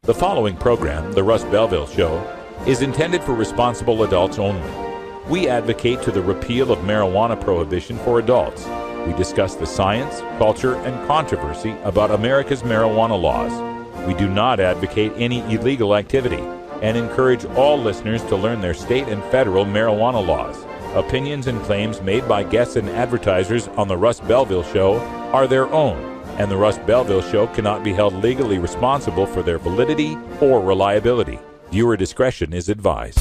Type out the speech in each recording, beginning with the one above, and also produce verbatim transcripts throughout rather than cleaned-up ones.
The following program, The Russ Belville Show, is intended for responsible adults only. We advocate to the repeal of marijuana prohibition for adults. We discuss the science, culture, and controversy about America's marijuana laws. We do not advocate any illegal activity and encourage all listeners to learn their state and federal marijuana laws. Opinions and claims made by guests and advertisers on The Russ Belville Show are their own, and The Russ Belville Show cannot be held legally responsible for their validity or reliability. Viewer discretion is advised.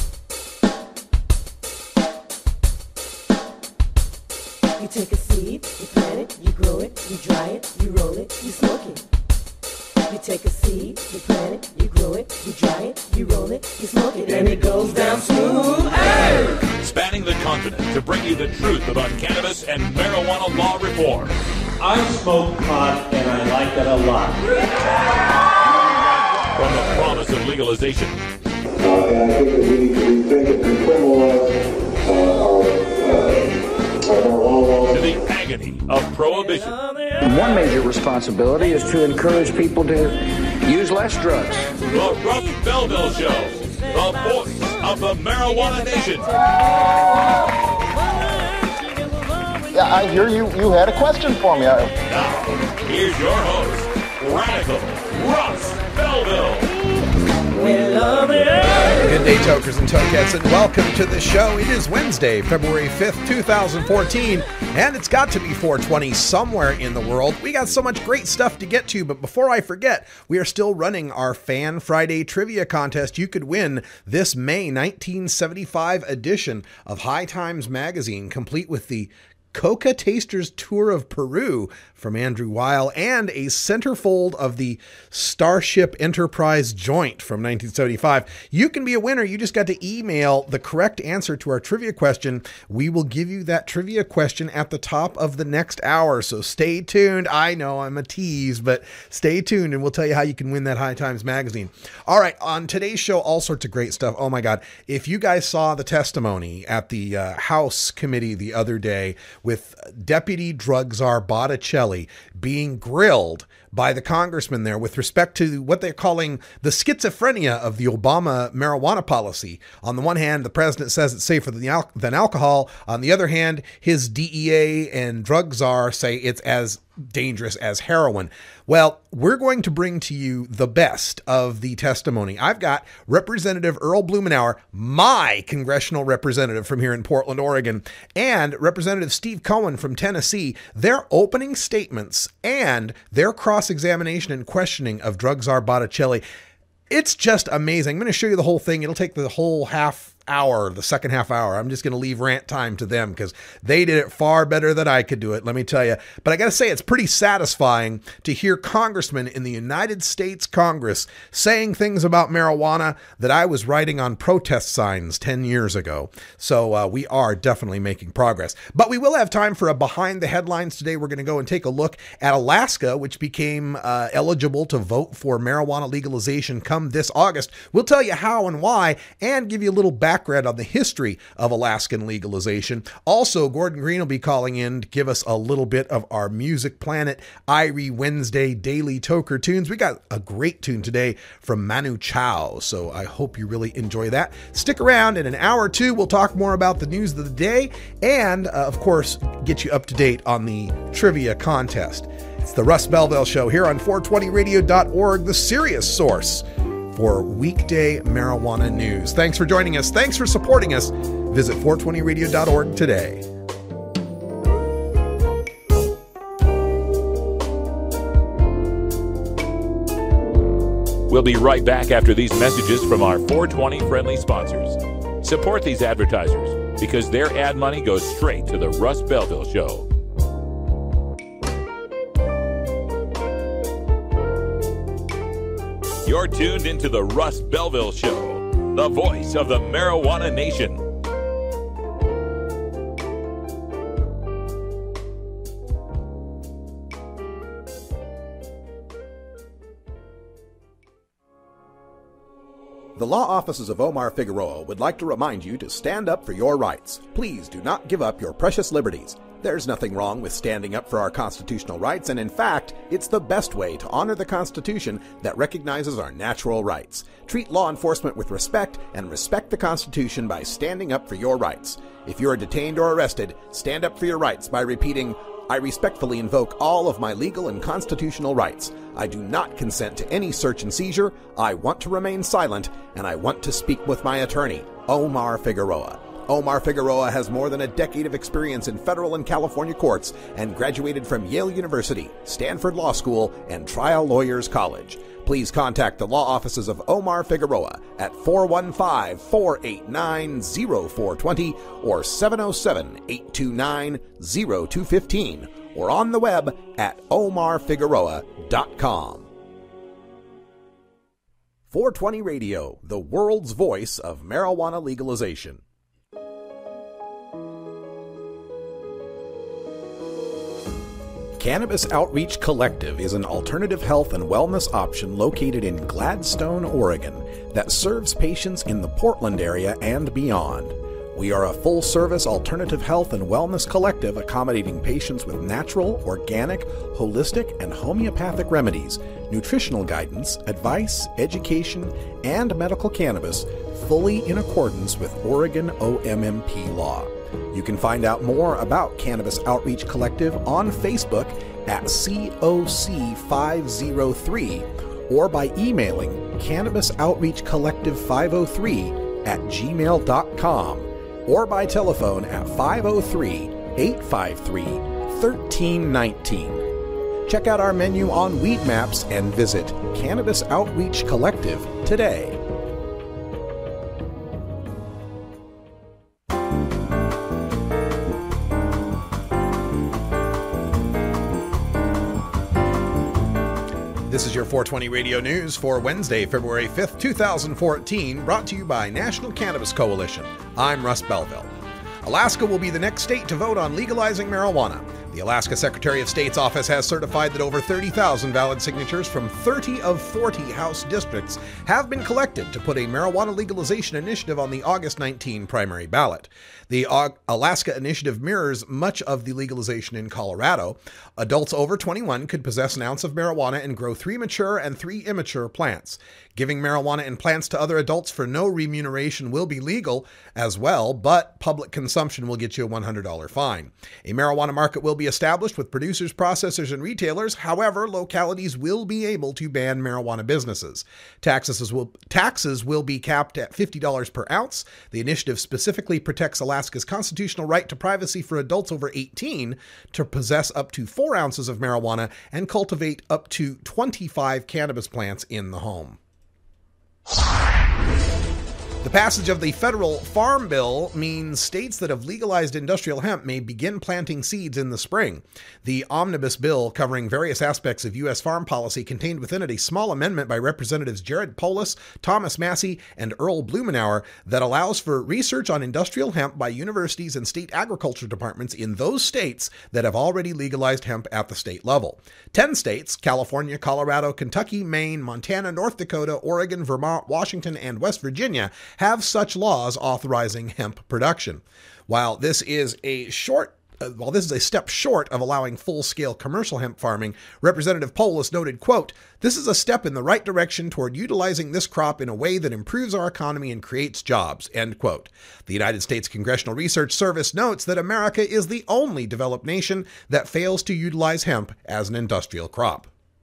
You take a seed, you plant it, you grow it, you dry it, you roll it, you smoke it. You take a seed, you plant it, you grow it, you dry it, you roll it, you smoke it, and it goes down smooth. Hey! Spanning the continent to bring you the truth about cannabis and marijuana law reform. I smoke pot and I like it a lot. From the promise of legalization. Uh, and I think that we need to rethink and decriminalize uh, our, uh, our marijuana laws. To the agony of prohibition. One major responsibility is to encourage people to use less drugs. The Russ Belville Show, the voice of the marijuana nation. Yeah, I hear you. You had a question for me. I... Now, here's your host, Radical Russ Belville. We love it. Good day, tokers and tokettes, and welcome to the show. It is Wednesday, February fifth, twenty fourteen, and it's got to be four twenty somewhere in the world. We got so much great stuff to get to, but before I forget, we are still running our Fan Friday Trivia Contest. You could win this May nineteen seventy-five edition of High Times Magazine, complete with the Coca Tasters Tour of Peru from Andrew Weil and a centerfold of the Starship Enterprise joint from nineteen seventy-five. You can be a winner. You just got to email the correct answer to our trivia question. We will give you that trivia question at the top of the next hour. So stay tuned. I know I'm a tease, but stay tuned and we'll tell you how you can win that High Times magazine. All right. On today's show, all sorts of great stuff. Oh my God. If you guys saw the testimony at the uh, House committee the other day with Deputy Drug Czar Botticelli being grilled by the congressman there with respect to what they're calling the schizophrenia of the Obama marijuana policy. On the one hand, the president says it's safer than, al- than alcohol. On the other hand, his D E A and drug czar say it's as dangerous as heroin. Well, we're going to bring to you the best of the testimony. I've got Representative Earl Blumenauer, my congressional representative from here in Portland, Oregon, and Representative Steve Cohen from Tennessee, their opening statements and their cross-examination and questioning of drug czar Botticelli. It's just amazing. I'm going to show you the whole thing. It'll take the whole half hour, the second half hour. I'm just going to leave rant time to them because they did it far better than I could do it, let me tell you. But I got to say, it's pretty satisfying to hear congressmen in the United States Congress saying things about marijuana that I was writing on protest signs ten years ago. So uh, we are definitely making progress. But we will have time for a behind the headlines today. We're going to go and take a look at Alaska, which became uh, eligible to vote for marijuana legalization come this August. We'll tell you how and why and give you a little background on the history of Alaskan legalization. Also, Gordon Green will be calling in to give us a little bit of our Music Planet Irie Wednesday Daily Toker tunes. We got a great tune today from Manu Chao, so I hope you really enjoy that. Stick around. In an hour or two, we'll talk more about the news of the day and, uh, of course, get you up to date on the trivia contest. It's the Russ Belville Show here on four twenty radio dot org, the serious source for weekday marijuana news. Thanks for joining us. Thanks for supporting us. Visit four twenty radio dot org today. We'll be right back after these messages from our four twenty friendly sponsors. Support these advertisers because their ad money goes straight to the Russ Belville Show. You're tuned into the Russ Belville Show, the voice of the marijuana nation. The law offices of Omar Figueroa would like to remind you to stand up for your rights. Please do not give up your precious liberties. There's nothing wrong with standing up for our constitutional rights, and in fact, it's the best way to honor the Constitution that recognizes our natural rights. Treat law enforcement with respect and respect the Constitution by standing up for your rights. If you are detained or arrested, stand up for your rights by repeating, "I respectfully invoke all of my legal and constitutional rights. I do not consent to any search and seizure. I want to remain silent, and I want to speak with my attorney, Omar Figueroa." Omar Figueroa has more than a decade of experience in federal and California courts and graduated from Yale University, Stanford Law School, and Trial Lawyers College. Please contact the law offices of Omar Figueroa at four one five, four eight nine, zero four two zero or seven oh seven, eight two nine, zero two one five or on the web at omar figueroa dot com. four twenty Radio, the world's voice of marijuana legalization. Cannabis Outreach Collective is an alternative health and wellness option located in Gladstone, Oregon, that serves patients in the Portland area and beyond. We are a full-service alternative health and wellness collective accommodating patients with natural, organic, holistic, and homeopathic remedies, nutritional guidance, advice, education, and medical cannabis, fully in accordance with Oregon O M M P law. You can find out more about Cannabis Outreach Collective on Facebook at C O C five oh three or by emailing Cannabis Outreach Collective five oh three at gmail dot com or by telephone at five oh three, eight five three, one three one nine. Check out our menu on Weed Maps and visit Cannabis Outreach Collective today. This is your four twenty Radio News for Wednesday, February fifth, twenty fourteen, brought to you by National Cannabis Coalition. I'm Russ Belville. Alaska will be the next state to vote on legalizing marijuana. The Alaska Secretary of State's office has certified that over thirty thousand valid signatures from thirty of forty House districts have been collected to put a marijuana legalization initiative on the August nineteenth primary ballot. The Alaska initiative mirrors much of the legalization in Colorado. Adults over twenty-one could possess an ounce of marijuana and grow three mature and three immature plants. Giving marijuana and plants to other adults for no remuneration will be legal as well, but public consumption will get you a one hundred dollars fine. A marijuana market will be established with producers, processors, and retailers. However, localities will be able to ban marijuana businesses. Taxes will, taxes will be capped at fifty dollars per ounce. The initiative specifically protects Alaska's constitutional right to privacy for adults over eighteen to possess up to four ounces of marijuana and cultivate up to twenty-five cannabis plants in the home. The passage of the federal Farm Bill means states that have legalized industrial hemp may begin planting seeds in the spring. The omnibus bill, covering various aspects of U S farm policy, contained within it a small amendment by Representatives Jared Polis, Thomas Massey, and Earl Blumenauer that allows for research on industrial hemp by universities and state agriculture departments in those states that have already legalized hemp at the state level. Ten states, California, Colorado, Kentucky, Maine, Montana, North Dakota, Oregon, Vermont, Washington, and West Virginia, have such laws authorizing hemp production. While this is a short uh, while this is a step short of allowing full-scale commercial hemp farming, Representative Polis noted, quote, "This is a step in the right direction toward utilizing this crop in a way that improves our economy and creates jobs," end quote. The United States Congressional Research Service notes that America is the only developed nation that fails to utilize hemp as an industrial crop.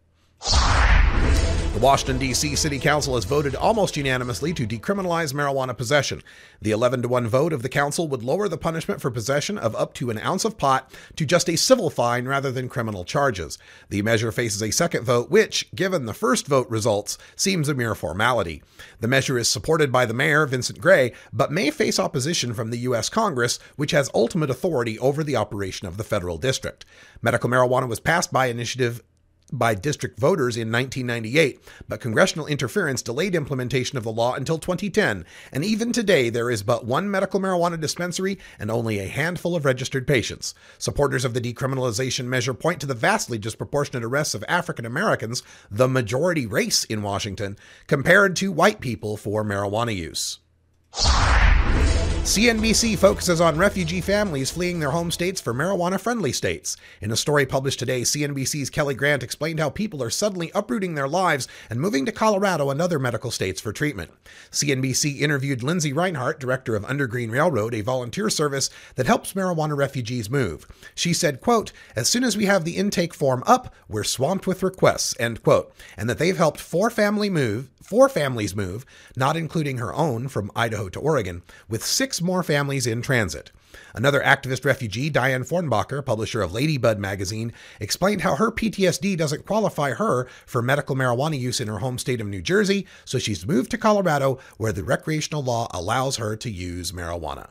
The Washington, D C City Council has voted almost unanimously to decriminalize marijuana possession. The eleven to one vote of the council would lower the punishment for possession of up to an ounce of pot to just a civil fine rather than criminal charges. The measure faces a second vote, which, given the first vote results, seems a mere formality. The measure is supported by the mayor, Vincent Gray, but may face opposition from the U S Congress, which has ultimate authority over the operation of the federal district. Medical marijuana was passed by initiative by district voters in nineteen ninety-eight, but congressional interference delayed implementation of the law until twenty ten, and even today there is but one medical marijuana dispensary and only a handful of registered patients. Supporters of the decriminalization measure point to the vastly disproportionate arrests of African Americans, the majority race in Washington, compared to white people for marijuana use. C N B C focuses on refugee families fleeing their home states for marijuana-friendly states. In a story published today, C N B C's Kelly Grant explained how people are suddenly uprooting their lives and moving to Colorado and other medical states for treatment. C N B C interviewed Lindsay Reinhart, director of Undergreen Railroad, a volunteer service that helps marijuana refugees move. She said, quote, "As soon as we have the intake form up, we're swamped with requests," end quote, and that they've helped four family move, four families move, not including her own from Idaho to Oregon, with six more families in transit. Another activist refugee, Diane Fornbacher, publisher of Ladybud magazine, explained how her P T S D doesn't qualify her for medical marijuana use in her home state of New Jersey, so she's moved to Colorado, where the recreational law allows her to use marijuana.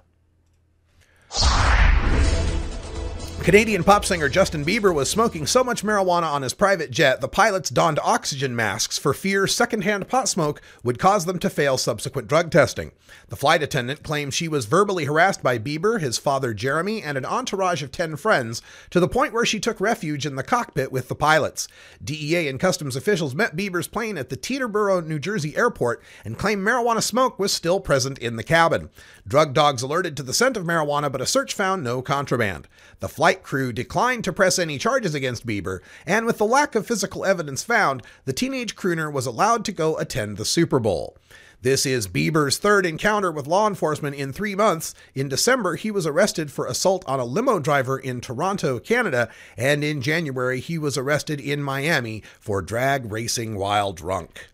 Canadian pop singer Justin Bieber was smoking so much marijuana on his private jet, the pilots donned oxygen masks for fear secondhand pot smoke would cause them to fail subsequent drug testing. The flight attendant claimed she was verbally harassed by Bieber, his father Jeremy, and an entourage of ten friends, to the point where she took refuge in the cockpit with the pilots. D E A and customs officials met Bieber's plane at the Teterboro, New Jersey airport and claimed marijuana smoke was still present in the cabin. Drug dogs alerted to the scent of marijuana, but a search found no contraband. The flight crew declined to press any charges against Bieber, and with the lack of physical evidence found, the teenage crooner was allowed to go attend the Super Bowl. This is Bieber's third encounter with law enforcement in three months. In December, he was arrested for assault on a limo driver in Toronto, Canada, and in January, he was arrested in Miami for drag racing while drunk.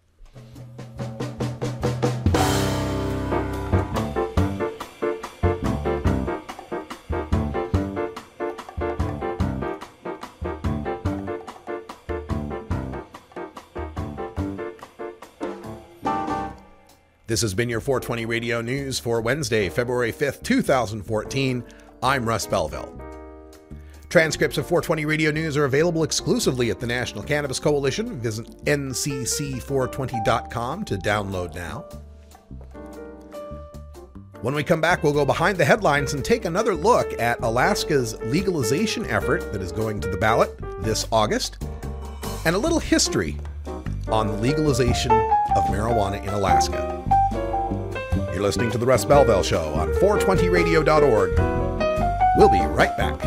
This has been your four twenty Radio News for Wednesday, February fifth, two thousand fourteen. I'm Russ Belville. Transcripts of four twenty Radio News are available exclusively at the National Cannabis Coalition. Visit N C C four twenty dot com to download now. When we come back, we'll go behind the headlines and take another look at Alaska's legalization effort that is going to the ballot this August, and a little history on the legalization of marijuana in Alaska. You're listening to The Russ Belville Show on four twenty radio dot org. We'll be right back.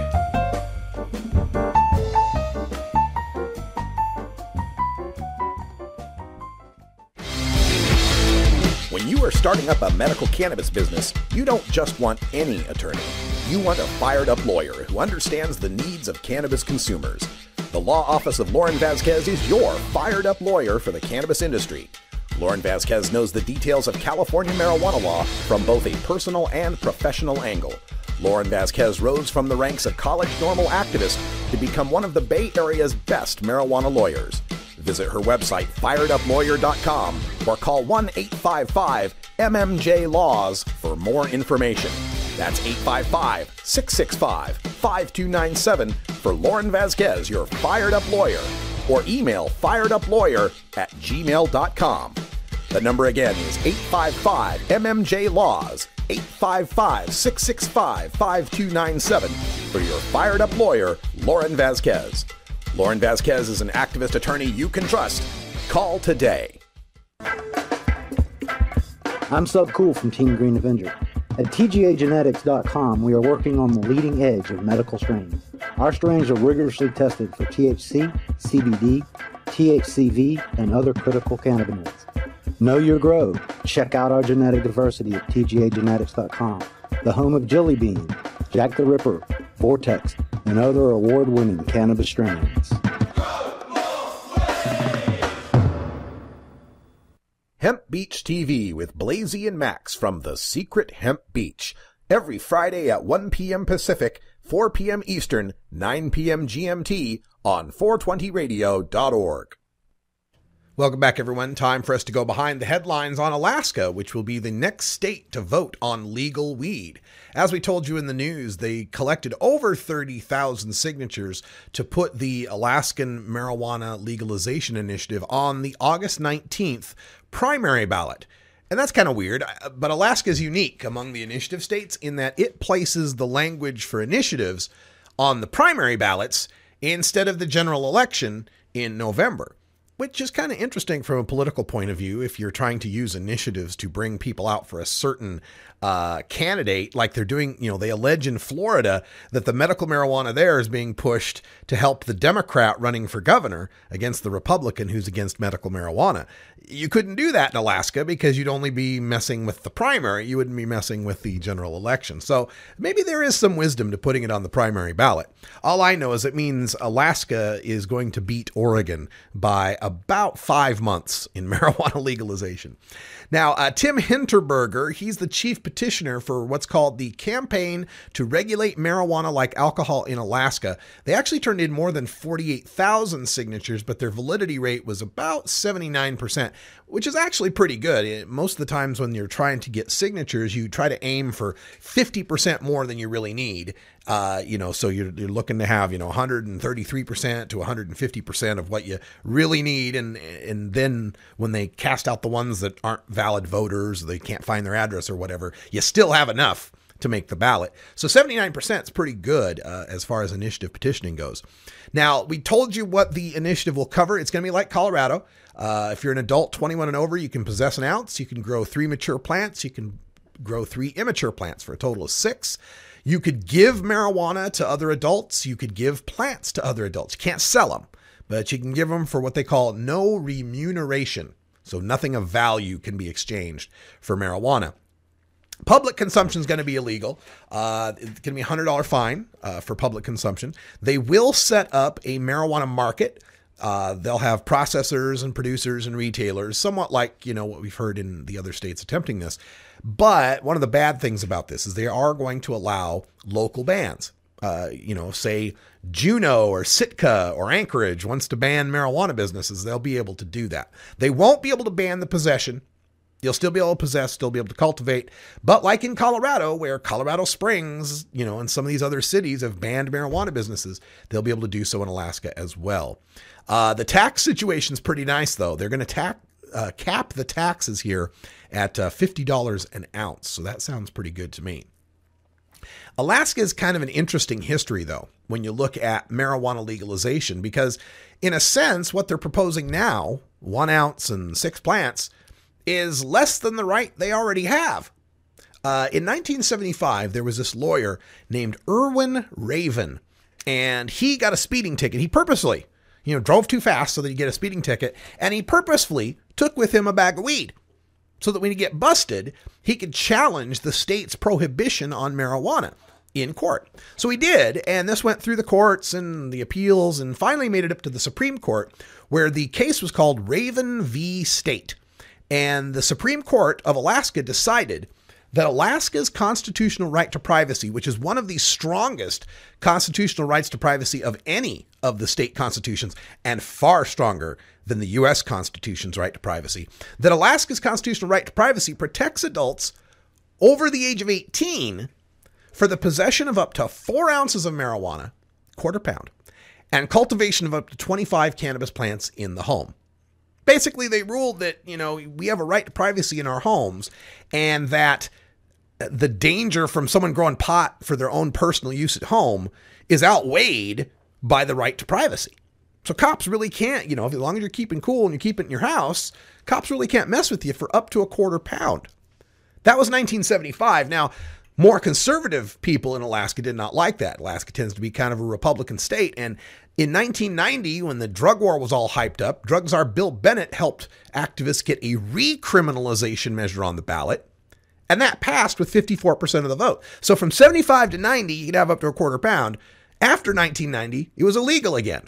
When you are starting up a medical cannabis business, you don't just want any attorney. You want a fired-up lawyer who understands the needs of cannabis consumers. The law office of Lauren Vasquez is your fired-up lawyer for the cannabis industry. Lauren Vasquez knows the details of California marijuana law from both a personal and professional angle. Lauren Vasquez rose from the ranks of college normal activist to become one of the Bay Area's best marijuana lawyers. Visit her website, fired up lawyer dot com, or call one eight five five M M J Laws for more information. That's eight five five, six six five, five two nine seven for Lauren Vasquez, your fired-up lawyer, or email fired up lawyer at gmail dot com. The number again is eight five five M M J Laws, eight five five, six six five, five two nine seven for your fired-up lawyer, Lauren Vasquez. Lauren Vasquez is an activist attorney you can trust. Call today. I'm Sub Cool from Team Green Avenger. At T G A genetics dot com, we are working on the leading edge of medical strains. Our strains are rigorously tested for T H C, C B D, T H C V, and other critical cannabinoids. Know your grow. Check out our genetic diversity at T G A genetics dot com, the home of Jelly Bean, Jack the Ripper, Vortex, and other award-winning cannabis strains. Hemp Beach T V with Blazy and Max from the Secret Hemp Beach. Every Friday at one p.m. Pacific, four p.m. Eastern, nine p.m. G M T on four twenty radio dot org. Welcome back, everyone. Time for us to go behind the headlines on Alaska, which will be the next state to vote on legal weed. As we told you in the news, they collected over thirty thousand signatures to put the Alaskan Marijuana Legalization Initiative on the August nineteenth primary ballot. And that's kind of weird, but Alaska is unique among the initiative states in that it places the language for initiatives on the primary ballots instead of the general election in November, which is kind of interesting from a political point of view. If you're trying to use initiatives to bring people out for a certain uh, candidate, like they're doing, you know, they allege in Florida that the medical marijuana there is being pushed to help the Democrat running for governor against the Republican who's against medical marijuana. You couldn't do that in Alaska because you'd only be messing with the primary. You wouldn't be messing with the general election. So maybe there is some wisdom to putting it on the primary ballot. All I know is it means Alaska is going to beat Oregon by about five months in marijuana legalization. Now, uh, Tim Hinterberger, he's the chief petitioner for what's called the Campaign to Regulate Marijuana Like Alcohol in Alaska. They actually turned in more than forty-eight thousand signatures, but their validity rate was about seventy-nine percent, which is actually pretty good. Most of the times when you're trying to get signatures, you try to aim for fifty percent more than you really need. Uh, you know, so you're, you're looking to have, you know, one hundred thirty-three percent to one hundred fifty percent of what you really need. And, and then when they cast out the ones that aren't valid voters, they can't find their address or whatever, you still have enough to make the ballot. So seventy-nine percent is pretty good uh, as far as initiative petitioning goes. Now, we told you what the initiative will cover. It's going to be like Colorado. Uh, if you're an adult twenty-one and over, you can possess an ounce. You can grow three mature plants. You can grow three immature plants for a total of six. You could give marijuana to other adults. You could give plants to other adults. You can't sell them, but you can give them for what they call no remuneration. So nothing of value can be exchanged for marijuana. Public consumption is going to be illegal. Uh, it's going to be a one hundred dollars fine uh, for public consumption. They will set up a marijuana market. Uh, they'll have processors and producers and retailers, somewhat like, you know, what we've heard in the other states attempting this. But one of the bad things about this is they are going to allow local bans. Uh, you know, say Juneau or Sitka or Anchorage wants to ban marijuana businesses, they'll be able to do that. They won't be able to ban the possession. You'll still be able to possess, still be able to cultivate. But like in Colorado, where Colorado Springs, you know, and some of these other cities have banned marijuana businesses, they'll be able to do so in Alaska as well. Uh, the tax situation's pretty nice, though. They're going to tax, uh, cap the taxes here at uh, fifty dollars an ounce. So that sounds pretty good to me. Alaska is kind of an interesting history, though, when you look at marijuana legalization, because in a sense, what they're proposing now, one ounce and six plants, is less than the right they already have. Uh, in nineteen seventy-five, there was this lawyer named Irwin Raven, and he got a speeding ticket. He purposely, you know, drove too fast so that he'd get a speeding ticket, and he purposefully took with him a bag of weed so that when he get busted, he could challenge the state's prohibition on marijuana in court. So he did, and this went through the courts and the appeals and finally made it up to the Supreme Court, where the case was called Raven v. State. And the Supreme Court of Alaska decided that Alaska's constitutional right to privacy, which is one of the strongest constitutional rights to privacy of any of the state constitutions, and far stronger than the U S Constitution's right to privacy, that Alaska's constitutional right to privacy protects adults over the age of eighteen for the possession of up to four ounces of marijuana, quarter pound, and cultivation of up to twenty-five cannabis plants in the home. Basically, they ruled that, you know, we have a right to privacy in our homes, and that the danger from someone growing pot for their own personal use at home is outweighed by the right to privacy. So cops really can't, you know, as long as you're keeping cool and you keep it in your house, cops really can't mess with you for up to a quarter pound. That was nineteen seventy-five. Now, more conservative people in Alaska did not like that. Alaska tends to be kind of a Republican state. And in nineteen ninety, when the drug war was all hyped up, drug czar Bill Bennett helped activists get a recriminalization measure on the ballot. And that passed with fifty-four percent of the vote. So from seventy-five to ninety, you could have up to a quarter pound. After nineteen ninety, it was illegal again.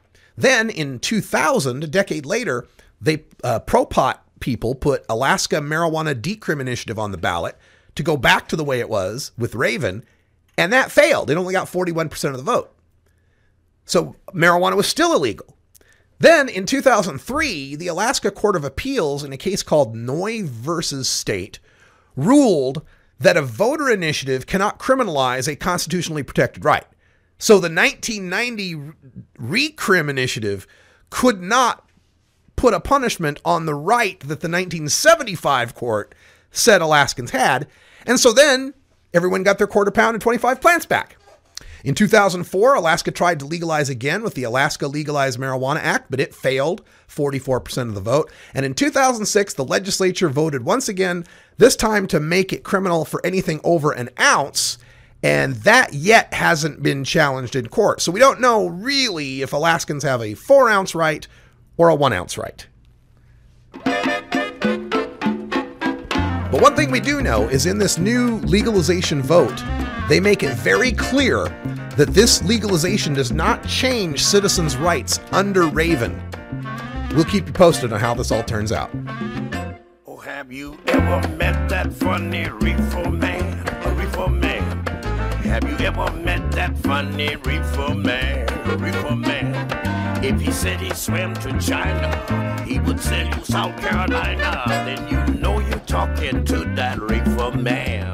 Then in two thousand, a decade later, they uh, pro-pot people put Alaska Marijuana Decrim Initiative on the ballot to go back to the way it was with Raven, and that failed. It only got forty-one percent of the vote. So marijuana was still illegal. Then in two thousand three, the Alaska Court of Appeals, in a case called Noy versus State, ruled that a voter initiative cannot criminalize a constitutionally protected right. So the nineteen ninety Recrim initiative could not put a punishment on the right that the nineteen seventy-five court said Alaskans had. And so then everyone got their quarter pound and twenty-five plants back. In two thousand four, Alaska tried to legalize again with the Alaska Legalized Marijuana Act, but it failed, forty-four percent of the vote. And in two thousand six, the legislature voted once again, this time to make it criminal for anything over an ounce. And that yet hasn't been challenged in court. So we don't know really if Alaskans have a four ounce right or a one ounce right. But one thing we do know is in this new legalization vote, they make it very clear that this legalization does not change citizens' rights under Raven. We'll keep you posted on how this all turns out. Oh, have you ever met that funny reefer man? A reefer man. Have you ever met that funny reefer man? A reefer man. If he said he swam to China, he would sell you South Carolina. Then you know you're talking to that reefer man.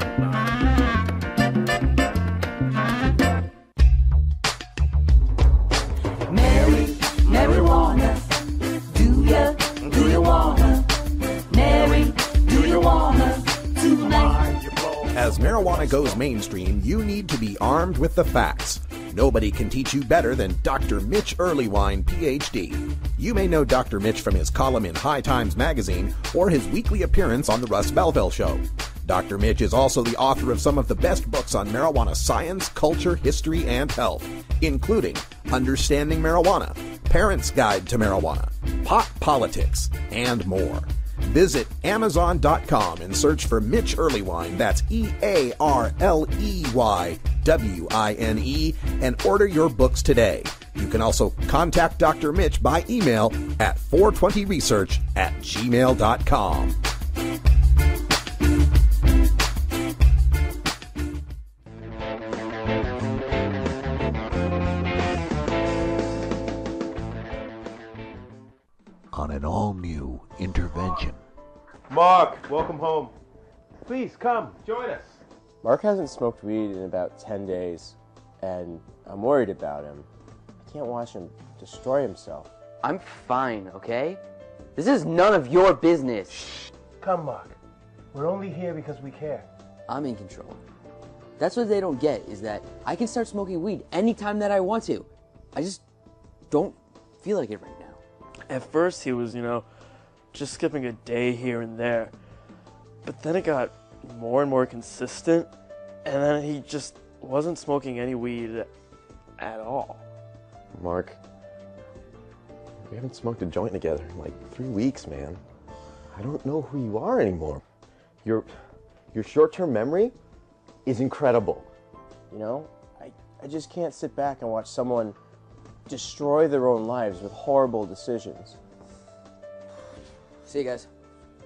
Mary, marijuana, do ya, do you wanna? Mary, do you wanna tonight? As marijuana goes mainstream, you need to be armed with the facts. Nobody can teach you better than Doctor Mitch Earlywine, P H D. You may know Doctor Mitch from his column in High Times magazine or his weekly appearance on The Russ Belville Show. Doctor Mitch is also the author of some of the best books on marijuana science, culture, history, and health, including Understanding Marijuana, Parents' Guide to Marijuana, Pot Politics, and more. Visit Amazon dot com and search for Mitch Earlywine, that's E A R L E Y W I N E, and order your books today. You can also contact Doctor Mitch by email at four twenty research at gmail dot com. On an all-new Intervention. Mark, welcome home. Please come, join us. Mark hasn't smoked weed in about ten days, and I'm worried about him. I can't watch him destroy himself. I'm fine, okay? This is none of your business. Shh. Come, Mark. We're only here because we care. I'm in control. That's what they don't get, is that I can start smoking weed anytime that I want to. I just don't feel like it right now. At first, he was, you know, just skipping a day here and there. But then it got more and more consistent, and then he just wasn't smoking any weed at all. Mark, we haven't smoked a joint together in like three weeks, man. I don't know who you are anymore. Your, your short-term memory is incredible. You know, I, I just can't sit back and watch someone destroy their own lives with horrible decisions. See you guys.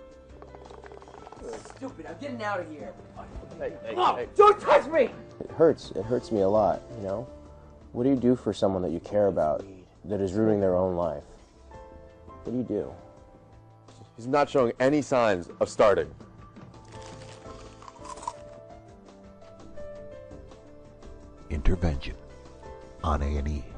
Stupid, I'm getting out of here. Hey, hey, oh, hey. Don't touch me! It hurts. It hurts me a lot, you know? What do you do for someone that you care about that is ruining their own life? What do you do? He's not showing any signs of starting. Intervention on A and E.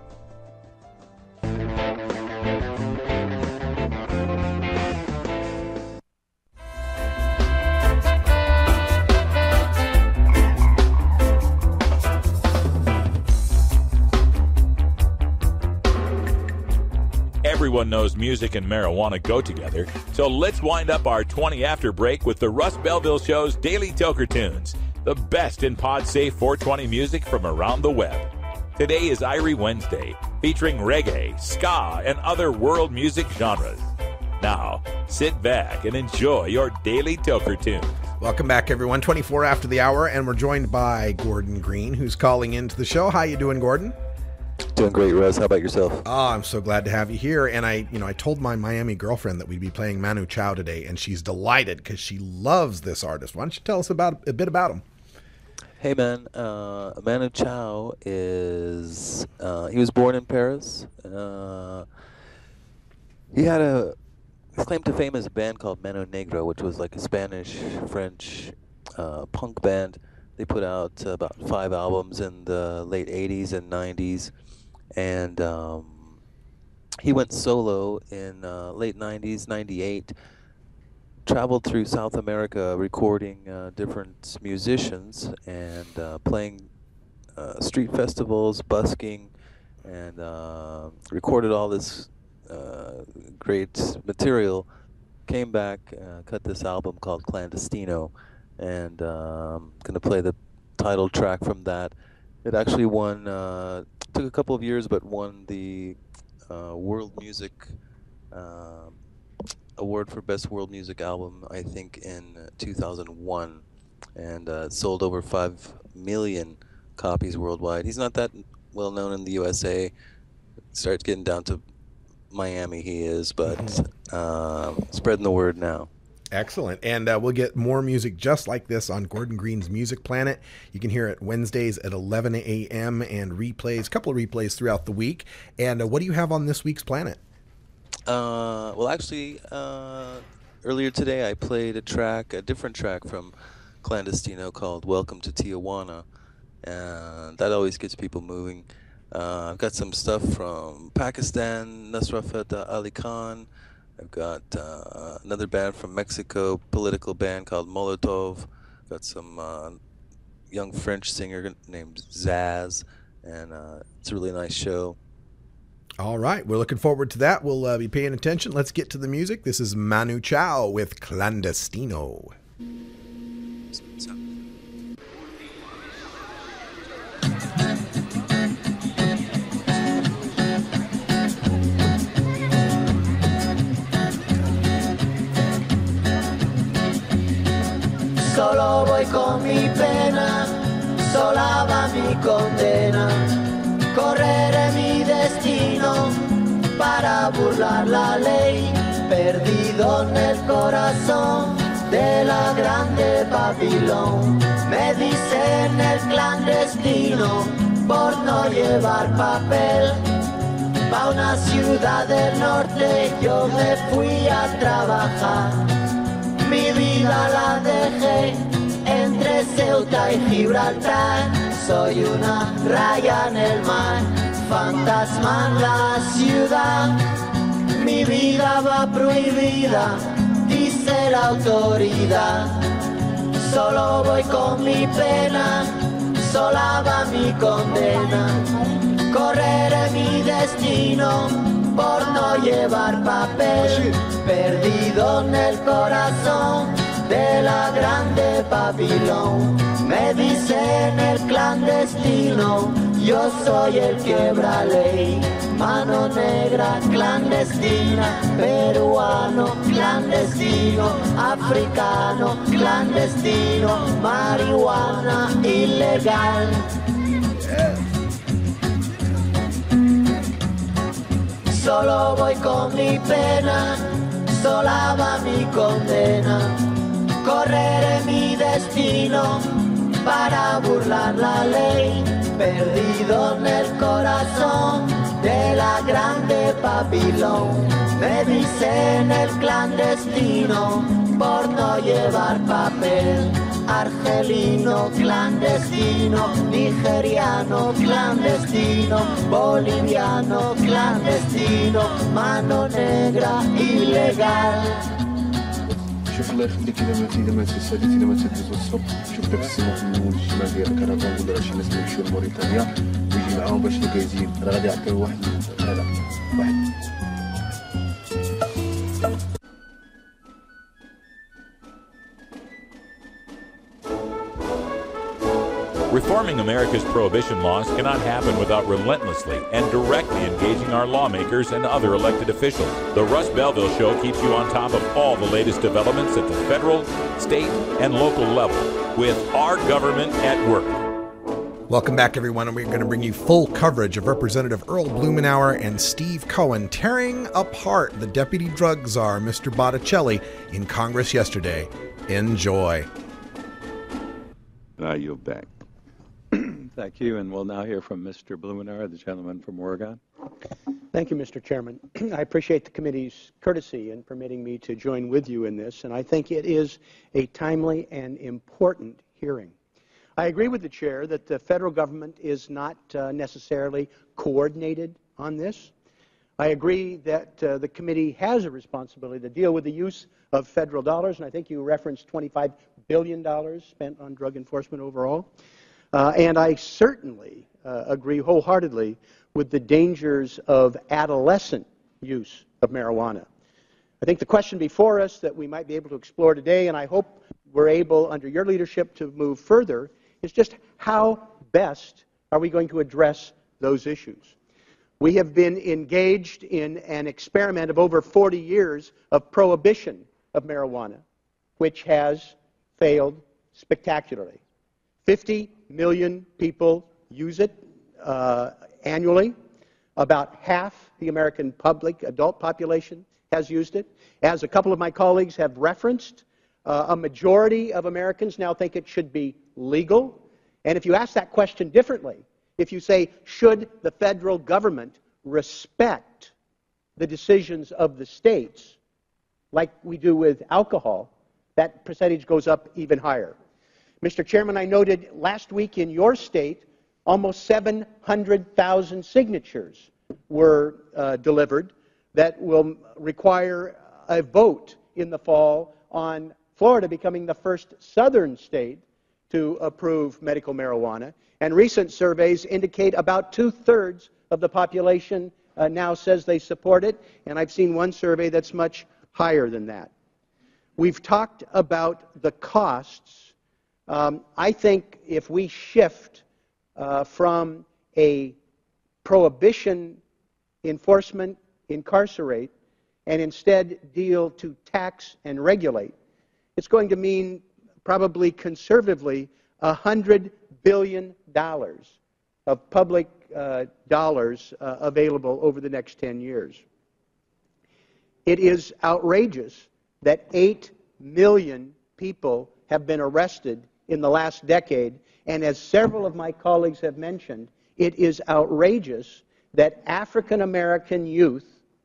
Everyone knows music and marijuana go together, so let's wind up our twenty after break with the Russ Belville Show's Daily Toker Tunes, the best in pod-safe four twenty music from around the web. Today is Irie Wednesday, featuring reggae, ska, and other world music genres. Now, sit back and enjoy your Daily Toker Tunes. Welcome back, everyone. twenty-four after the hour, and we're joined by Gordon Green, who's calling into the show. How you doing, Gordon? Doing great, Russ. How about yourself? Oh, I'm so glad to have you here. And I, you know, I told my Miami girlfriend that we'd be playing Manu Chao today, and she's delighted because she loves this artist. Why don't you tell us about a bit about him? Hey, man. Uh, Manu Chao is, uh, he was born in Paris. Uh, he had a claim to fame as a band called Mano Negro, which was like a Spanish-French uh, punk band. They put out uh, about five albums in the late eighties and nineties. And um, he went solo in uh, late nineties, ninety-eight, traveled through South America recording uh, different musicians and uh, playing uh, street festivals, busking, and uh, recorded all this uh, great material. Came back, uh, cut this album called Clandestino, and um, gonna play the title track from that. It actually won, uh, took a couple of years, but won the uh, World Music uh, Award for Best World Music Album, I think, in two thousand one, and uh, sold over five million copies worldwide. He's not that well known in the U S A. Starts getting down to Miami, he is, but uh, spreading the word now. Excellent. And uh, we'll get more music just like this on Gordon Green's Music Planet. You can hear it Wednesdays at eleven a.m. and replays, a couple of replays throughout the week. And uh, what do you have on this week's Planet? Uh, well, actually, uh, earlier today I played a track, a different track from Clandestino called Welcome to Tijuana. And that always gets people moving. Uh, I've got some stuff from Pakistan, Nusrat Fateh Ali Khan. I've got uh, another band from Mexico, political band called Molotov. Got some uh, young French singer named Zaz, and uh, it's a really nice show. All right, we're looking forward to that. We'll uh, be paying attention. Let's get to the music. This is Manu Chao with Clandestino. Solo voy con mi pena, sola va mi condena. Correré mi destino para burlar la ley, perdido en el corazón de la grande Babilón. Me dicen el clandestino por no llevar papel. Pa' una ciudad del norte yo me fui a trabajar. Mi vida la dejé entre Ceuta y Gibraltar. Soy una raya en el mar, fantasma en la ciudad. Mi vida va prohibida, dice la autoridad. Solo voy con mi pena, sola va mi condena. Correré mi destino por no llevar papel, perdido en el corazón de la grande Babilón. Me dicen el clandestino, yo soy el quebra ley. Mano negra clandestina, peruano clandestino, africano clandestino, marihuana ilegal. Solo voy con mi pena, sola va mi condena. Correré mi destino para burlar la ley, perdido en el corazón de la grande Babilón. Me dicen el clandestino por no llevar papel. Argelino clandestino, nigeriano clandestino, boliviano clandestino, mano negra ilegal. شوف الله يخليك اذا ماتي اذا ماتي ساليت اذا ما تدوز الصبح شوف داك السيمون في النموذج الشمال ديال الكرفان ولا راه شي ناس يمشيو لموريتانيا ويجي معاهم باش يكايزين راه غادي يعطيو واحد هذا واحد. Reforming America's prohibition laws cannot happen without relentlessly and directly engaging our lawmakers and other elected officials. The Russ Belville Show keeps you on top of all the latest developments at the federal, state, and local level with our government at work. Welcome back, everyone, and we're going to bring you full coverage of Representative Earl Blumenauer and Steve Cohen tearing apart the Deputy Drug Czar, Mister Botticelli, in Congress yesterday. Enjoy. Now you're back. Thank you, and we'll now hear from Mister Blumenauer, the gentleman from Oregon. Thank you, Mister Chairman. I appreciate the committee's courtesy in permitting me to join with you in this, and I think it is a timely and important hearing. I agree with the Chair that the federal government is not uh, necessarily coordinated on this. I agree that uh, the committee has a responsibility to deal with the use of federal dollars, and I think you referenced twenty-five billion dollars spent on drug enforcement overall. Uh, and I certainly uh, agree wholeheartedly with the dangers of adolescent use of marijuana. I think the question before us that we might be able to explore today, and I hope we're able, under your leadership, to move further, is just how best are we going to address those issues. We have been engaged in an experiment of over forty years of prohibition of marijuana, which has failed spectacularly. fifty million people use it uh, annually. About half the American public, adult population, has used it. As a couple of my colleagues have referenced, uh, a majority of Americans now think it should be legal. And if you ask that question differently, if you say, should the federal government respect the decisions of the states, like we do with alcohol, that percentage goes up even higher. Mister Chairman, I noted last week in your state, almost seven hundred thousand signatures were uh, delivered that will require a vote in the fall on Florida becoming the first southern state to approve medical marijuana. And recent surveys indicate about two-thirds of the population uh, now says they support it, and I've seen one survey that's much higher than that. We've talked about the costs. Um, I think if we shift uh, from a prohibition, enforcement, incarcerate, and instead deal to tax and regulate, it's going to mean probably conservatively one hundred billion dollars of public uh, dollars uh, available over the next ten years. It is outrageous that eight million people have been arrested in the last decade, and as several of my colleagues have mentioned, it is outrageous that African American youth,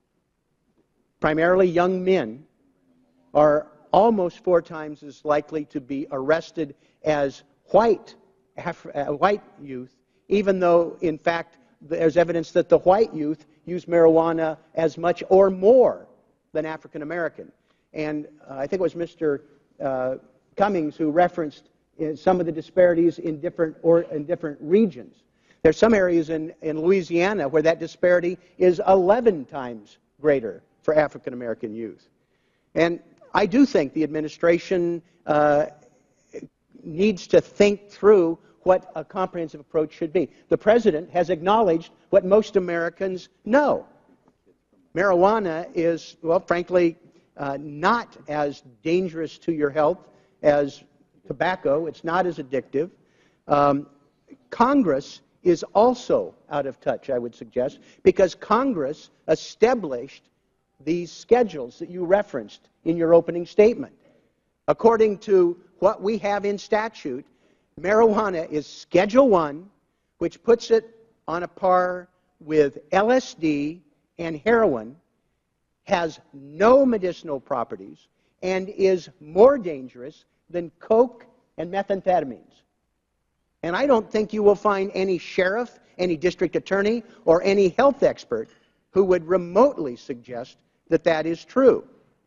primarily young men, are almost four times as likely to be arrested as white, Af uh, white youth, even though, in fact, there's evidence that the white youth use marijuana as much or more than African American. And uh, I think it was Mister Uh, Cummings who referenced uh, some of the disparities in different, or, in different regions. There's some areas in, in Louisiana where that disparity is eleven times greater for African American youth. And I do think the administration uh, needs to think through what a comprehensive approach should be. The President has acknowledged what most Americans know. Marijuana is, well, frankly, uh, not as dangerous to your health as tobacco. It's not as addictive. Um, Congress is also out of touch, I would suggest, because Congress established these schedules that you referenced in your opening statement. According to what we have in statute, marijuana is Schedule one, which puts it on a par with L S D and heroin, has no medicinal properties, and is more dangerous than coke and methamphetamines. And I don't think you will find any sheriff, any district attorney, or any health expert who would remotely suggest that that is true.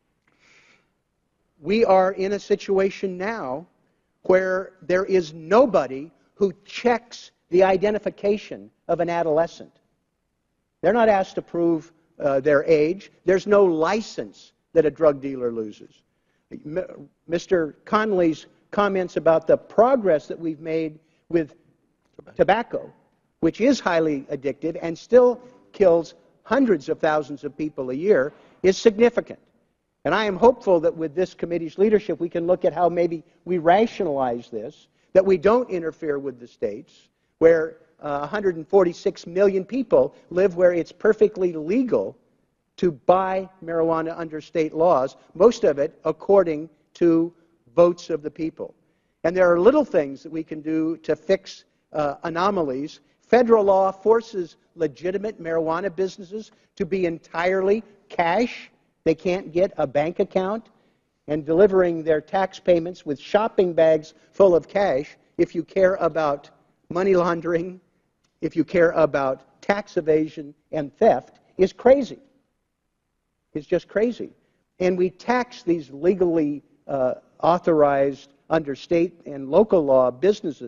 We are in a situation now where there is nobody who checks the identification of an adolescent. They're not asked to prove uh, their age. There's no license that a drug dealer loses. Mister Conley's comments about the progress that we've made with tobacco, which is highly addictive and still kills hundreds of thousands of people a year, is significant. And I am hopeful that with this committee's leadership, we can look at how maybe we rationalize this, that we don't interfere with the states, where uh, one hundred forty-six million people live where it's perfectly legal to buy marijuana under state laws, most of it according to votes of the people. And there are little things that we can do to fix uh, anomalies. Federal law forces legitimate marijuana businesses to be entirely cash. They can't get a bank account, and delivering their tax payments with shopping bags full of cash, if you care about money laundering, if you care about tax evasion and theft, is crazy. It's just crazy. And we tax these legally uh, authorized under state and local law businesses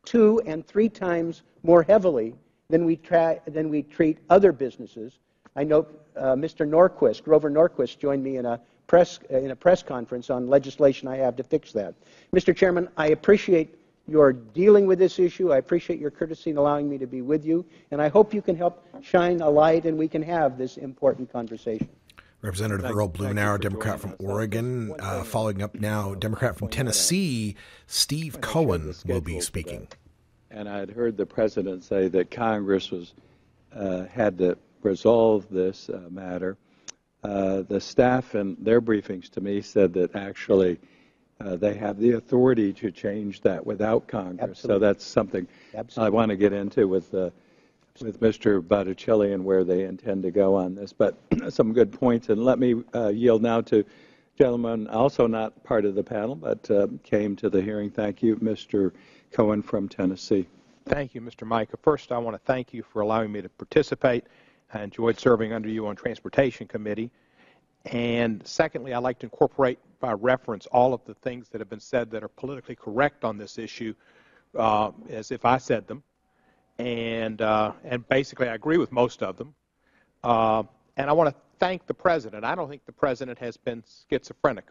two and three times more heavily than we, tra- than we treat other businesses. I know uh, Mister Norquist, Grover Norquist, joined me in a press in a press conference on legislation I have to fix that. Mister Chairman, I appreciate your dealing with this issue. I appreciate your courtesy in allowing me to be with you, and I hope you can help shine a light and we can have this important conversation. Representative Thank- Earl thank you Blumenauer, for Democrat from joining us. Oregon. Uh, following up now, Democrat from Tennessee, Steve Cohen will be speaking. And I had heard the president say that Congress was uh, had to resolve this uh, matter. Uh, the staff in their briefings to me said that actually uh, they have the authority to change that without Congress. Absolutely. So that's something Absolutely. I want to get into with uh, with Mister Botticelli and where they intend to go on this. But some good points. And let me uh, yield now to gentlemen, also not part of the panel, but uh, came to the hearing. Thank you, Mister Cohen from Tennessee. Thank you, Mister Micah. First, I want to thank you for allowing me to participate. I enjoyed serving under you on Transportation Committee. And secondly, I'd like to incorporate by reference all of the things that have been said that are politically correct on this issue uh, as if I said them. And, uh, and basically, I agree with most of them. Uh, and I want to thank the President. I don't think the President has been schizophrenic.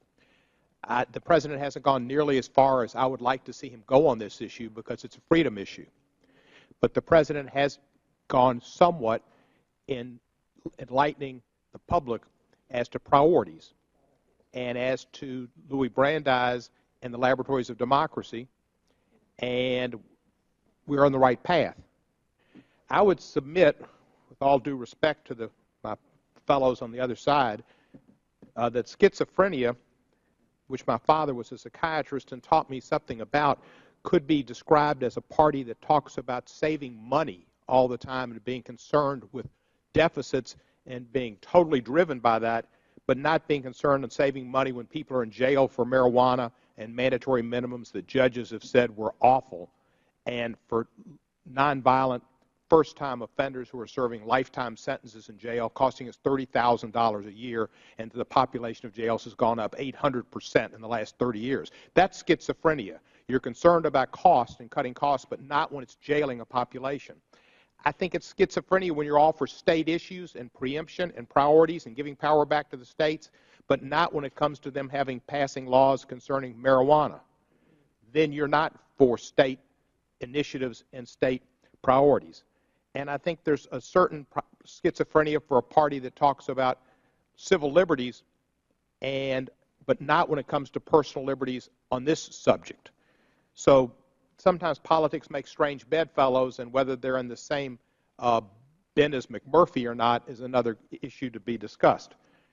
I, the President hasn't gone nearly as far as I would like to see him go on this issue because it's a freedom issue. But the President has gone somewhat in enlightening the public as to priorities and as to Louis Brandeis and the laboratories of democracy, and we're on the right path. I would submit, with all due respect to the, my fellows on the other side, uh, that schizophrenia, which my father was a psychiatrist and taught me something about, could be described as a party that talks about saving money all the time and being concerned with deficits and being totally driven by that, but not being concerned in saving money when people are in jail for marijuana and mandatory minimums that judges have said were awful, and for nonviolent first-time offenders who are serving lifetime sentences in jail, costing us thirty thousand dollars a year, and the population of jails has gone up eight hundred percent in the last thirty years. That's schizophrenia. You're concerned about cost and cutting costs, but not when it's jailing a population. I think it's schizophrenia when you're all for state issues and preemption and priorities and giving power back to the states, but not when it comes to them having passing laws concerning marijuana. Then you're not for state initiatives and state priorities. And I think there's a certain schizophrenia for a party that talks about civil liberties, and but not when it comes to personal liberties on this subject. So sometimes politics make strange bedfellows, and whether they're in the same uh, bin as McMurphy or not is another issue to be discussed.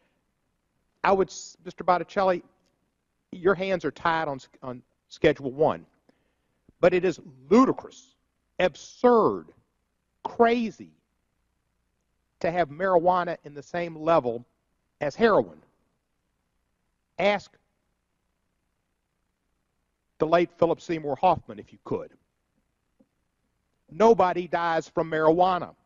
I would, Mister Botticelli, your hands are tied on, on Schedule one, but it is ludicrous, absurd, crazy to have marijuana in the same level as heroin. Ask the late Philip Seymour Hoffman, if you could. Nobody dies from marijuana.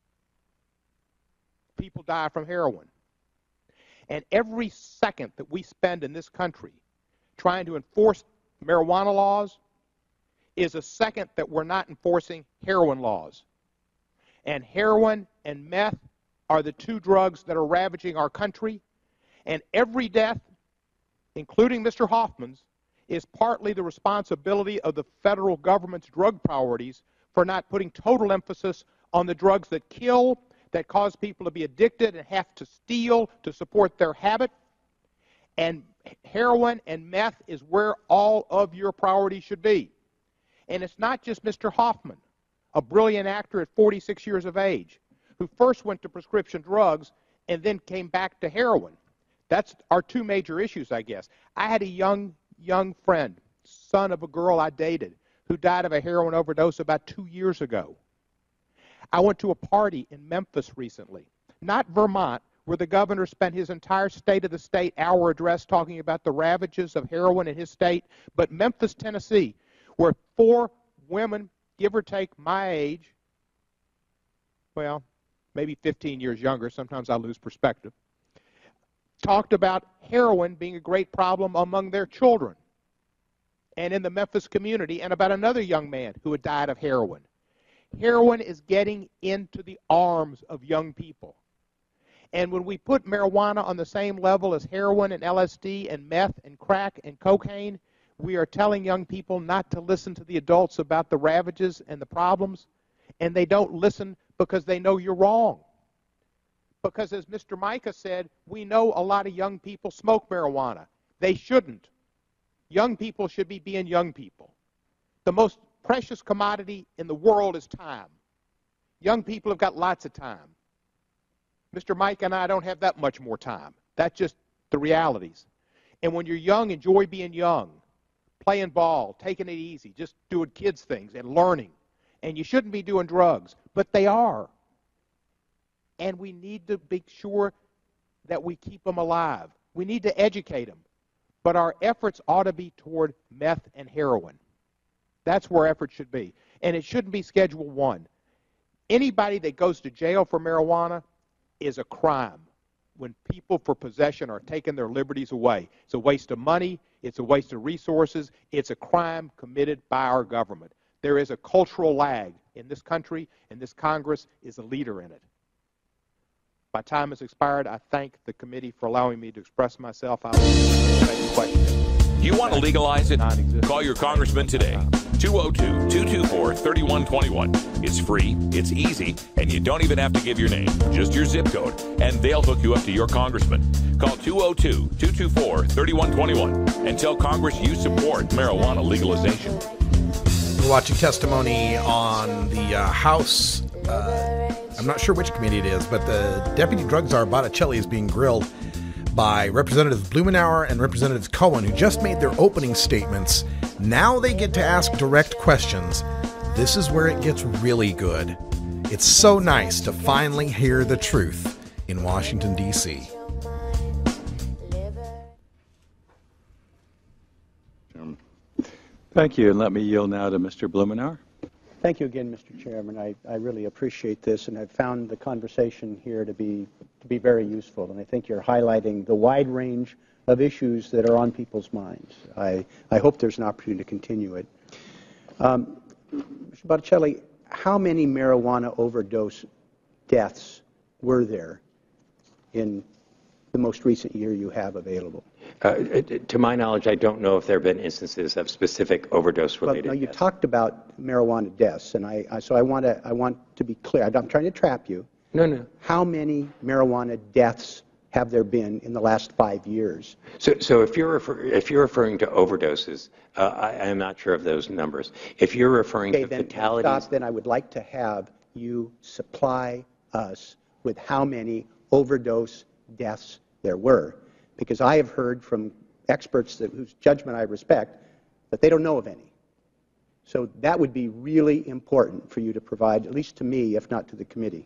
People die from heroin. And every second that we spend in this country trying to enforce marijuana laws is a second that we're not enforcing heroin laws. And heroin and meth are the two drugs that are ravaging our country. And every death, including Mister Hoffman's, is partly the responsibility of the federal government's drug priorities for not putting total emphasis on the drugs that kill, that cause people to be addicted and have to steal to support their habit. And heroin and meth is where all of your priorities should be. And it's not just Mister Hoffman, a brilliant actor at forty-six years of age, who first went to prescription drugs and then came back to heroin. That's our two major issues, I guess. I had a young, young friend, son of a girl I dated, who died of a heroin overdose about two years ago. I went to a party in Memphis recently, not Vermont, where the governor spent his entire State of the State hour address talking about the ravages of heroin in his state, but Memphis, Tennessee, where four women, give or take my age, well, maybe fifteen years younger, sometimes I lose perspective, talked about heroin being a great problem among their children. and in the Memphis community, and about another young man who had died of heroin. Heroin is getting into the arms of young people. And when we put marijuana on the same level as heroin and L S D and meth and crack and cocaine, we are telling young people not to listen to the adults about the ravages and the problems, and they don't listen because they know you're wrong. Because as Mister Micah said, we know a lot of young people smoke marijuana. They shouldn't. Young people should be being young people. The most precious commodity in the world is time. Young people have got lots of time. Mister Mike and I don't have that much more time. That's just the realities. And when you're young, enjoy being young, playing ball, taking it easy, just doing kids' things and learning. And you shouldn't be doing drugs, but they are. And we need to be sure that we keep them alive. We need to educate them. But our efforts ought to be toward meth and heroin. That's where efforts should be. And it shouldn't be Schedule One. Anybody that goes to jail for marijuana is a crime when people for possession are taking their liberties away. It's a waste of money. It's a waste of resources. It's a crime committed by our government. There is a cultural lag in this country, and this Congress is a leader in it. My time has expired. I thank the committee for allowing me to express myself. I will take questions. You want to legalize it? Call your congressman today. two oh two, two two four, three one two one. It's free, it's easy, and you don't even have to give your name, just your zip code, and they'll hook you up to your congressman. Call two oh two, two two four, three one two one and tell Congress you support marijuana legalization. We're watching testimony on the uh, House. Uh, I'm not sure which committee it is, but the Deputy Drug Czar Botticelli is being grilled by Representatives Blumenauer and Representatives Cohen, who just made their opening statements. Now they get to ask direct questions. This is where it gets really good. It's so nice to finally hear the truth in Washington, D C Thank you, and let me yield now to Mister Blumenauer. Thank you again, Mister Chairman. I, I really appreciate this, and I've found the conversation here to be to be very useful. And I think you're highlighting the wide range of issues that are on people's minds. I, I hope there's an opportunity to continue it. Um, Mister Botticelli, how many marijuana overdose deaths were there in the most recent year you have available? Uh, to my knowledge, I don't know if there have been instances of specific overdose-related well, no, you deaths. talked about marijuana deaths, and I, I so I want to I want to be clear. I'm trying to trap you. No, no. How many marijuana deaths have there been in the last five years? So, so if you're refer, if you're referring to overdoses, uh, I, I am not sure of those numbers. If you're referring okay, to then fatalities, stop, then I would like to have you supply us with how many overdose deaths there were, because I have heard from experts that, whose judgment I respect, that they don't know of any. So that would be really important for you to provide, at least to me, if not to the committee.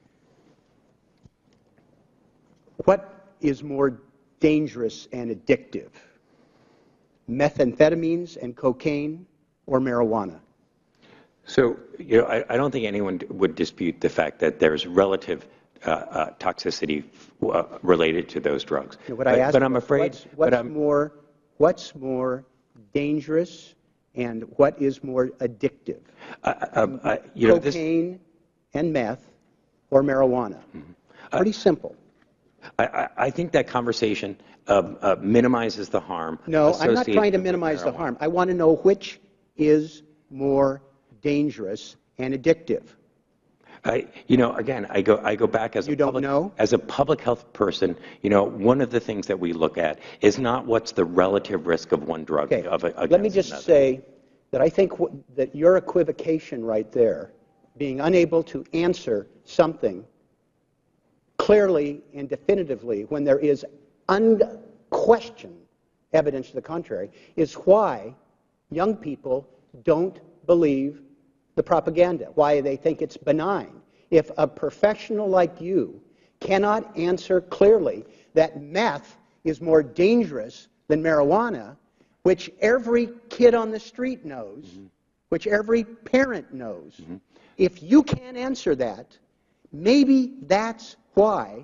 What is more dangerous and addictive, methamphetamines and cocaine or marijuana? so you know, I, I don't think anyone would dispute the fact that there's relative uh, uh, toxicity uh, related to those drugs. You know, what but, I asked but I'm was, afraid. what's, what's but I'm, more, what's more dangerous and what is more addictive? Uh, uh, uh, you know, cocaine this, and meth or marijuana? Mm-hmm. Pretty simple. I, I think that conversation uh, uh, minimizes the harm. No, I'm not trying to minimize the harm. I want to know which is more dangerous and addictive. I, you know, again, I go, I go back as you a don't public, know? as a public health person. You know, one of the things that we look at is not what's the relative risk of one drug. Okay. Of a, Let me just another. say that I think w that your equivocation right there, being unable to answer something clearly and definitively when there is unquestioned evidence to the contrary, is why young people don't believe the propaganda, why they think it's benign. If a professional like you cannot answer clearly that meth is more dangerous than marijuana, which every kid on the street knows, mm-hmm. which every parent knows, mm-hmm. if you can't answer that, maybe that's why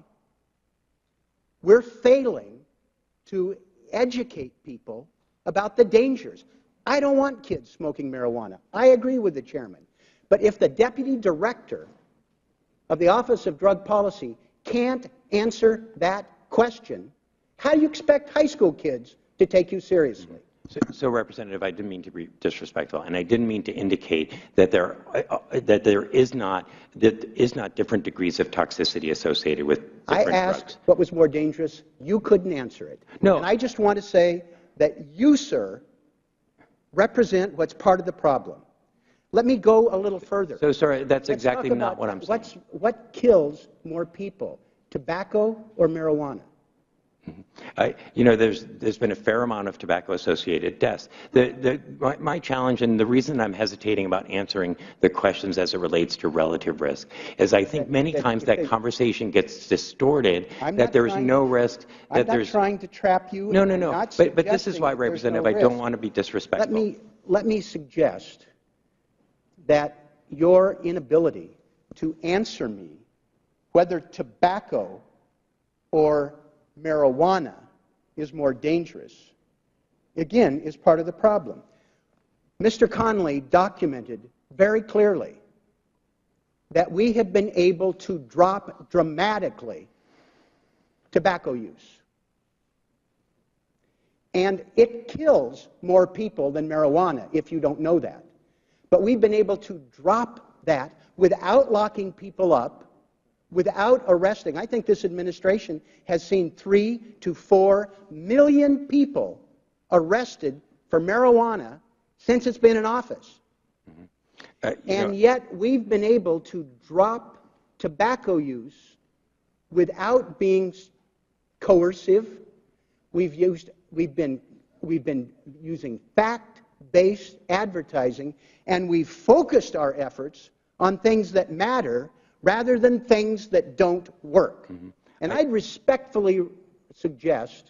we're failing to educate people about the dangers. I don't want kids smoking marijuana. I agree with the chairman. But if the deputy director of the Office of Drug Policy can't answer that question, how do you expect high school kids to take you seriously? So, so, Representative, I didn't mean to be disrespectful, and I didn't mean to indicate that there uh, that there is not that is not different degrees of toxicity associated with different I asked drugs. what was more dangerous. You couldn't answer it. No. And I just want to say that you, sir, represent what's part of the problem. Let me go a little further. So, sorry, that's Let's exactly talk not about what I'm saying. What's, what kills more people, tobacco or marijuana? I, you know, there's there's been a fair amount of tobacco-associated deaths. The, the, my, my challenge, and the reason I'm hesitating about answering the questions as it relates to relative risk, is I think many times that conversation gets distorted. I'm that not there's trying- no risk. That I'm not there's trying to trap you. no, and no, I'm no. not But but this is suggesting why, that there's Representative, no I don't risk. want to be disrespectful. Let me, let me suggest that your inability to answer me whether tobacco or marijuana is more dangerous, again, is part of the problem. Mister Connolly documented very clearly that we have been able to drop dramatically tobacco use. And it kills more people than marijuana, if you don't know that. But we've been able to drop that without locking people up, without arresting. I think this administration has seen three to four million people arrested for marijuana since it's been in office. Uh, you and know- yet we've been able to drop tobacco use without being coercive. We've used, we've been, we've been using fact-based advertising, and we've focused our efforts on things that matter rather than things that don't work. Mm-hmm. And I'd respectfully suggest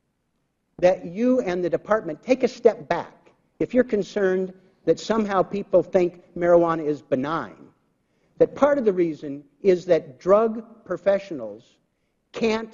that you and the department take a step back. If you're concerned that somehow people think marijuana is benign, that part of the reason is that drug professionals can't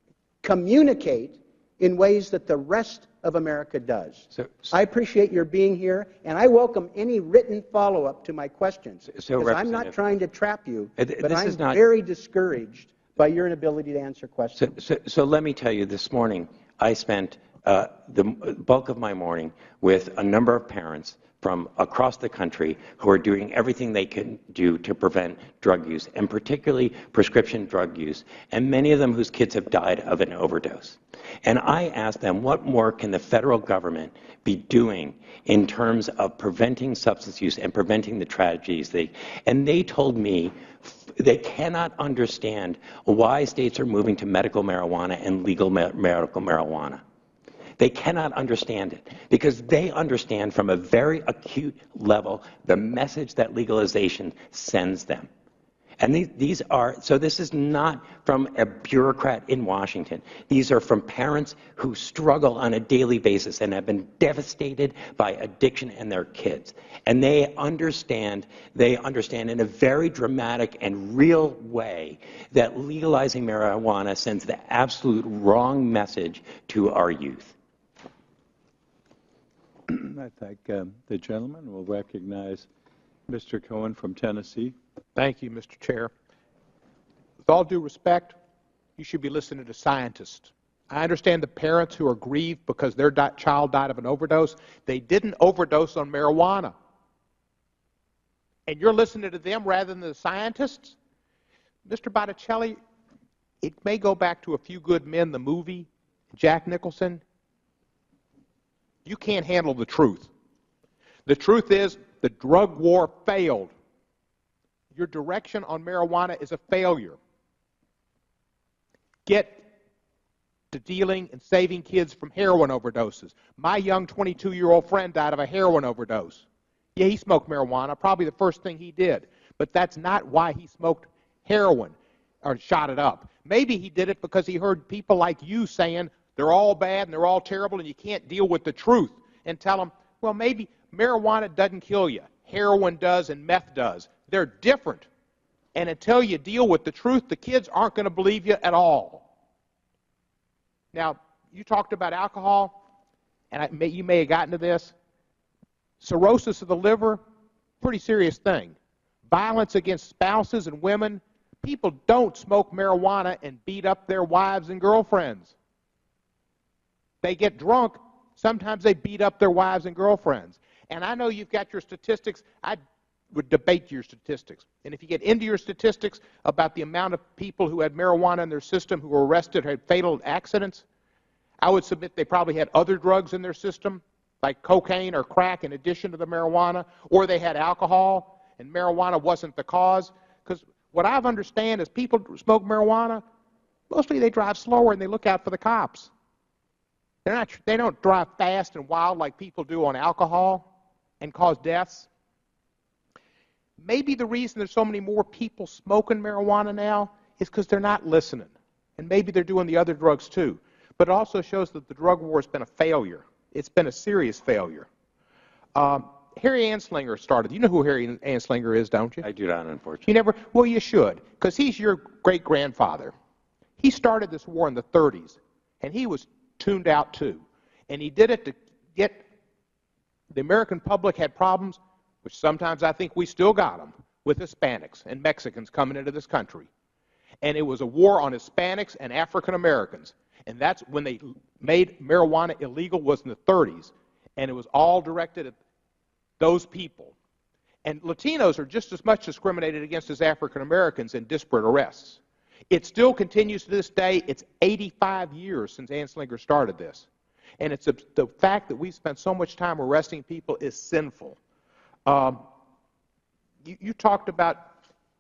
communicate in ways that the rest of America does. So, I appreciate your being here, and I welcome any written follow-up to my questions. So, because I'm not Representative- trying to trap you, Uh, th- but this I'm is not- very discouraged by your inability to answer questions. So, so, so let me tell you, this morning I spent uh, the bulk of my morning with a number of parents from across the country who are doing everything they can do to prevent drug use, and particularly prescription drug use, and many of them whose kids have died of an overdose. And I asked them, what more can the federal government be doing in terms of preventing substance use and preventing the tragedies? They, and they told me they cannot understand why states are moving to medical marijuana and legal ma- medical marijuana. They cannot understand it because they understand from a very acute level the message that legalization sends them. And these, these are, so this is not from a bureaucrat in Washington. These are from parents who struggle on a daily basis and have been devastated by addiction and their kids. And they understand, they understand in a very dramatic and real way that legalizing marijuana sends the absolute wrong message to our youth. I thank um, the gentleman. We'll recognize Mister Cohen from Tennessee. Thank you, Mister Chair. With all due respect, you should be listening to scientists. I understand the parents who are grieved because their di- child died of an overdose. They didn't overdose on marijuana. And you're listening to them rather than the scientists? Mister Botticelli, it may go back to A Few Good Men, the movie, Jack Nicholson. You can't handle the truth. The truth is the drug war failed. Your direction on marijuana is a failure. Get to dealing and saving kids from heroin overdoses. My young twenty-two-year-old friend died of a heroin overdose. Yeah, he smoked marijuana, probably the first thing he did. But that's not why he smoked heroin or shot it up. Maybe he did it because he heard people like you saying they're all bad and they're all terrible and you can't deal with the truth, and tell them, well, maybe marijuana doesn't kill you. Heroin does and meth does. They're different. And until you deal with the truth, the kids aren't going to believe you at all. Now, you talked about alcohol, and I may, you may have gotten to this. Cirrhosis of the liver, pretty serious thing. Violence against spouses and women. People don't smoke marijuana and beat up their wives and girlfriends. They get drunk. Sometimes they beat up their wives and girlfriends. And I know you've got your statistics. I would debate your statistics. And if you get into your statistics about the amount of people who had marijuana in their system who were arrested or had fatal accidents, I would submit they probably had other drugs in their system, like cocaine or crack in addition to the marijuana, or they had alcohol and marijuana wasn't the cause. Because what I've understand is people who smoke marijuana, mostly they drive slower and they look out for the cops. They're not, they don't drive fast and wild like people do on alcohol and cause deaths. Maybe the reason there's so many more people smoking marijuana now is because they're not listening. And maybe they're doing the other drugs too. But it also shows that the drug war has been a failure. It's been a serious failure. Um, Harry Anslinger started. You know who Harry Anslinger is, don't you? I do not, unfortunately. You never? Well, you should, because he's your great-grandfather. He started this war in the thirties, and he was tuned out too. And he did it to get the American public had problems, which sometimes I think we still got them, with Hispanics and Mexicans coming into this country. And it was a war on Hispanics and African Americans. And that's when they made marijuana illegal, was in the thirties. And it was all directed at those people. And Latinos are just as much discriminated against as African Americans in disparate arrests. It still continues to this day. It's eighty-five years since Anslinger started this. And it's a, the fact that we spent so much time arresting people is sinful. Um, you, you talked about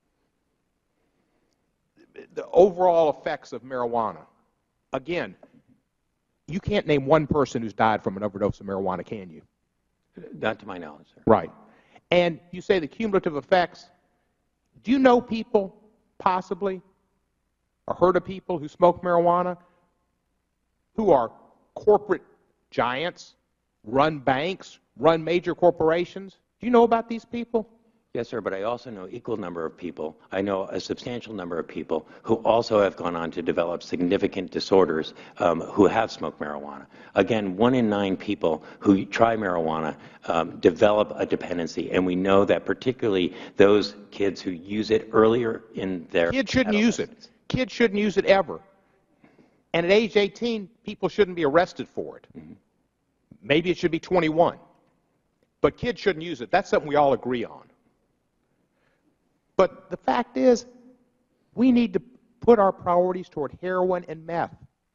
the overall effects of marijuana. Again, you can't name one person who's died from an overdose of marijuana, can you? Not to my knowledge, sir. Right. And you say the cumulative effects. Do you know people, possibly, or heard of people who smoke marijuana who are corporate giants, run banks, run major corporations? Do you know about these people? Yes, sir, but I also know equal number of people. I know a substantial number of people who also have gone on to develop significant disorders um, who have smoked marijuana. Again, one in nine people who try marijuana um, develop a dependency, and we know that particularly those kids who use it earlier in their Kids shouldn't use it. Kids shouldn't use it ever. And at age eighteen, people shouldn't be arrested for it. Mm-hmm. Maybe it should be twenty-one. But kids shouldn't use it. That's something we all agree on. But the fact is, we need to put our priorities toward heroin and meth.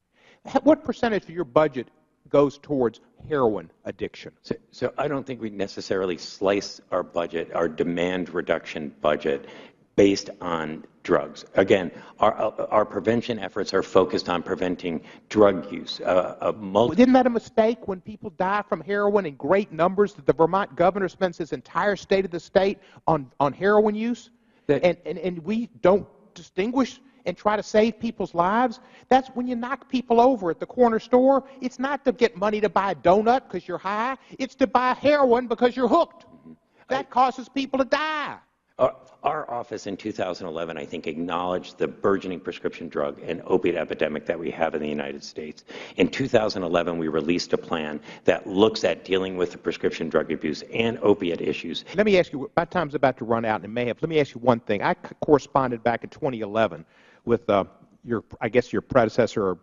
What percentage of your budget goes towards heroin addiction? So, so I don't think we necessarily slice our budget, our demand reduction budget, based on drugs. Again, our, our prevention efforts are focused on preventing drug use. Uh, of multi- Isn't that a mistake when people die from heroin in great numbers that the Vermont governor spends his entire state of the state on, on heroin use? That, and, and, and we don't distinguish and try to save people's lives? That's when you knock people over at the corner store. It's not to get money to buy a donut because you're high. It's to buy heroin because you're hooked. Mm-hmm. That I, causes people to die. Our, our office in two thousand eleven, I think, acknowledged the burgeoning prescription drug and opiate epidemic that we have in the United States. In two thousand eleven, we released a plan that looks at dealing with the prescription drug abuse and opiate issues. Let me ask you, my time's about to run out, and it may have. Let me ask you one thing. I corresponded back in twenty eleven with uh, your, I guess, your predecessor,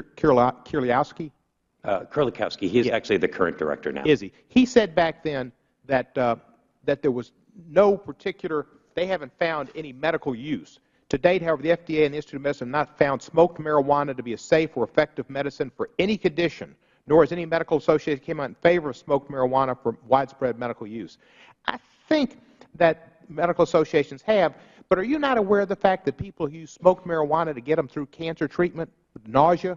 Kierliowski? Uh, Kurlikowski. He's yeah. actually the current director now. Is he? He said back then that uh, that there was no particular, they haven't found any medical use. To date, however, the F D A and the Institute of Medicine have not found smoked marijuana to be a safe or effective medicine for any condition, nor has any medical association come out in favor of smoked marijuana for widespread medical use. I think that medical associations have, but are you not aware of the fact that people use smoked marijuana to get them through cancer treatment, nausea?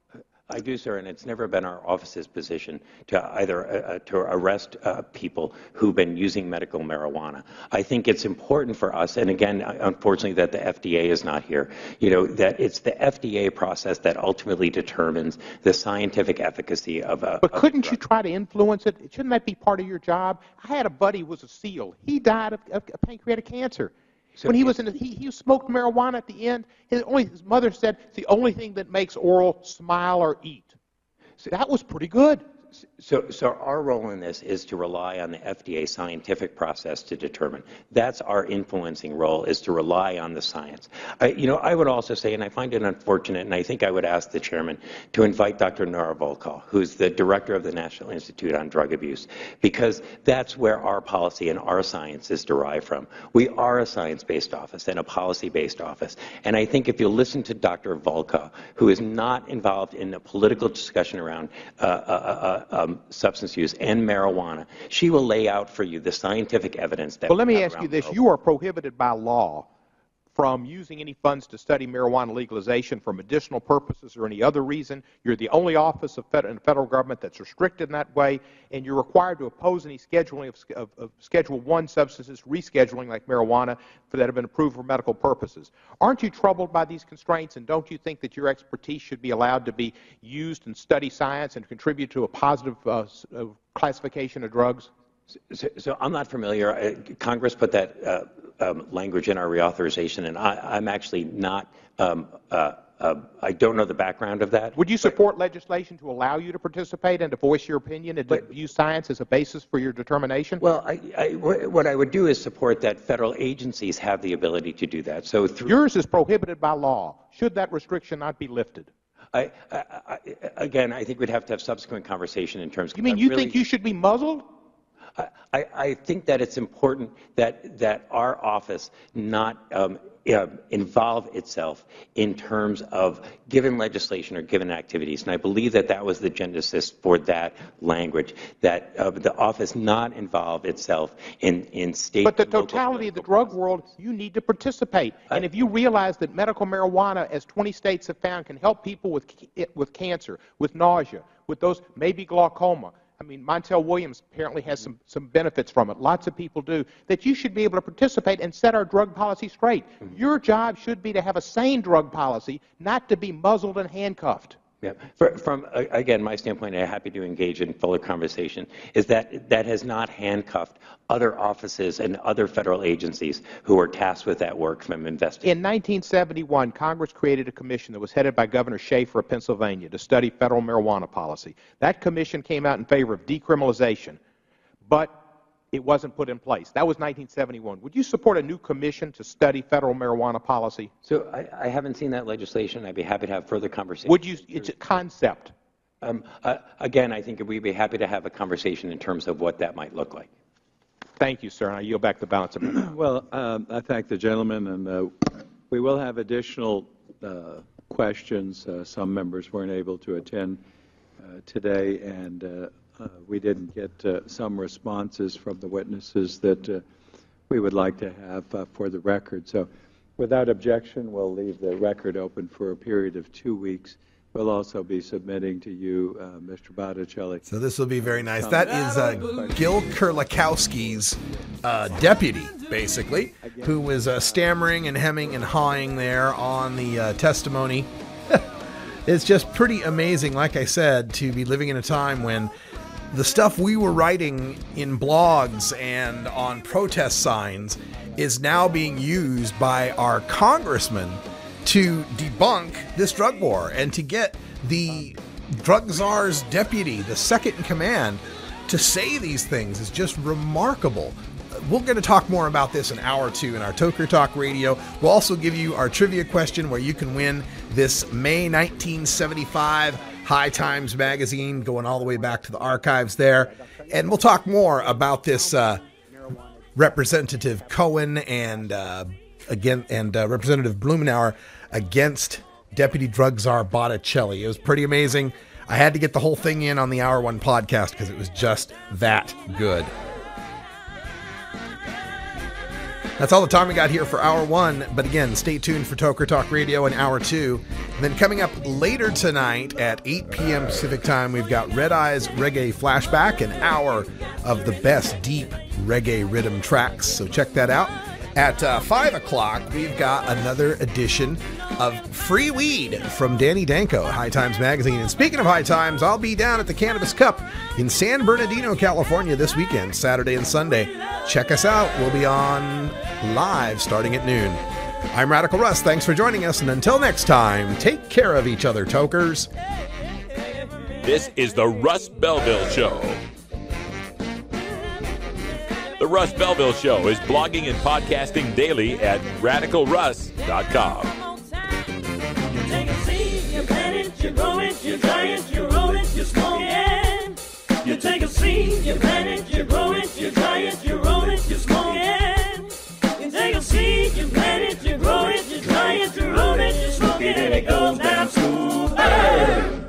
I do, sir, and it's never been our office's position to either uh, to arrest uh, people who've been using medical marijuana. I think it's important for us, and again, unfortunately, that the F D A is not here. You know, that it's the F D A process that ultimately determines the scientific efficacy of a. But of couldn't a you try to influence it? Shouldn't that be part of your job? I had a buddy who was a SEAL. He died of, of pancreatic cancer. So when he was in, the, he, he smoked marijuana at the end. His, only, his mother said it's the only thing that makes Oral smile or eat. So that was pretty good. So, so our role in this is to rely on the F D A scientific process to determine. That's our influencing role, is to rely on the science. I, you know, I would also say, and I find it unfortunate, and I think I would ask the chairman to invite Doctor Nora Volkow, who's the director of the National Institute on Drug Abuse, because that's where our policy and our science is derived from. We are a science-based office and a policy-based office. And I think if you listen to Doctor Volkow, who is not involved in a political discussion around uh, uh, uh, um, substance use and marijuana, she will lay out for you the scientific evidence that. Well, let we me have ask you around this. marijuana. You are prohibited by law from using any funds to study marijuana legalization for medicinal purposes or any other reason. You're the only office of fed in the federal government that's restricted in that way, and you're required to oppose any scheduling of, of, of Schedule one substances, rescheduling like marijuana, for that have been approved for medical purposes. Aren't you troubled by these constraints, and don't you think that your expertise should be allowed to be used and study science and contribute to a positive uh, uh, classification of drugs? So, so I'm not familiar. Uh, Congress put that uh, um, language in our reauthorization, and I, I'm actually not. Um, uh, uh, I don't know the background of that. Would you support legislation to allow you to participate and to voice your opinion and to use science as a basis for your determination? Well, I, I, what I would do is support that federal agencies have the ability to do that. So through yours is prohibited by law. Should that restriction not be lifted? I, I, I, again, I think we'd have to have subsequent conversation in terms. You mean you really, think you should be muzzled? I, I think that it's important that that our office not um, uh, involve itself in terms of given legislation or given activities, and I believe that that was the genesis for that language, that uh, the office not involve itself in in state. But the totality of the drug world, you need to participate, and if you realize that medical marijuana, as twenty states have found, can help people with with cancer, with nausea, with those maybe glaucoma. I mean, Montel Williams apparently has some, some benefits from it. Lots of people do. That you should be able to participate and set our drug policy straight. Mm-hmm. Your job should be to have a sane drug policy, not to be muzzled and handcuffed. Yeah. For, from, again, my standpoint, I'm happy to engage in fuller conversation, is that that has not handcuffed other offices and other federal agencies who are tasked with that work from investigating. In nineteen seventy-one, Congress created a commission that was headed by Governor Schaefer of Pennsylvania to study federal marijuana policy. That commission came out in favor of decriminalization, but it wasn't put in place. That was nineteen seventy-one. Would you support a new commission to study federal marijuana policy? So I, I haven't seen that legislation. I'd be happy to have further conversation. Would you? It's a concept. Um, uh, again, I think we'd be happy to have a conversation in terms of what that might look like. Thank you, sir. And I yield back the balance of my time. Well, um, I thank the gentleman, and uh, we will have additional uh, questions. Uh, some members weren't able to attend uh, today, and uh, uh, we didn't get uh, some responses from the witnesses that uh, we would like to have uh, for the record. So without objection, we'll leave the record open for a period of two weeks. We'll also be submitting to you, uh, Mister Botticelli. So this will be very nice. That is uh, Gil Kerlikowski's uh, deputy, basically, who was uh, stammering and hemming and hawing there on the uh, testimony. It's just pretty amazing, like I said, to be living in a time when the stuff we were writing in blogs and on protest signs is now being used by our congressmen to debunk this drug war and to get the drug czar's deputy, the second in command, to say these things is just remarkable. We're going to talk more about this in hour two in our Toker Talk Radio. We'll also give you our trivia question where you can win this May nineteen seventy-five High Times magazine, going all the way back to the archives there. And we'll talk more about this uh, Representative Cohen and uh, again and uh, Representative Blumenauer against Deputy Drug Czar Botticelli. It was pretty amazing. I had to get the whole thing in on the Hour One podcast because it was just that good. That's all the time we got here for Hour One. But again, stay tuned for Toker Talk Radio in Hour Two. And then coming up later tonight at eight p.m. Pacific Time, we've got Red Eyes Reggae Flashback, an hour of the best deep reggae rhythm tracks. So check that out. At uh, five o'clock, we've got another edition of Free Weed from Danny Danko at High Times Magazine. And speaking of High Times, I'll be down at the Cannabis Cup in San Bernardino, California this weekend, Saturday and Sunday. Check us out. We'll be on live starting at noon. I'm Radical Russ. Thanks for joining us. And until next time, take care of each other, tokers. This is the Russ Belville Show. The Russ Belville Show is blogging and podcasting daily at radical russ dot com. You take a seed, you plant it, you grow it, you dry it, you roll it, you smoke it. You take a seed, you plant it, you grow it, you dry it, you roll it, you smoke it. You take a seed, you plant it, you grow it, you dry it, you roll it, you smoke it, and it goes down smooth. Hey!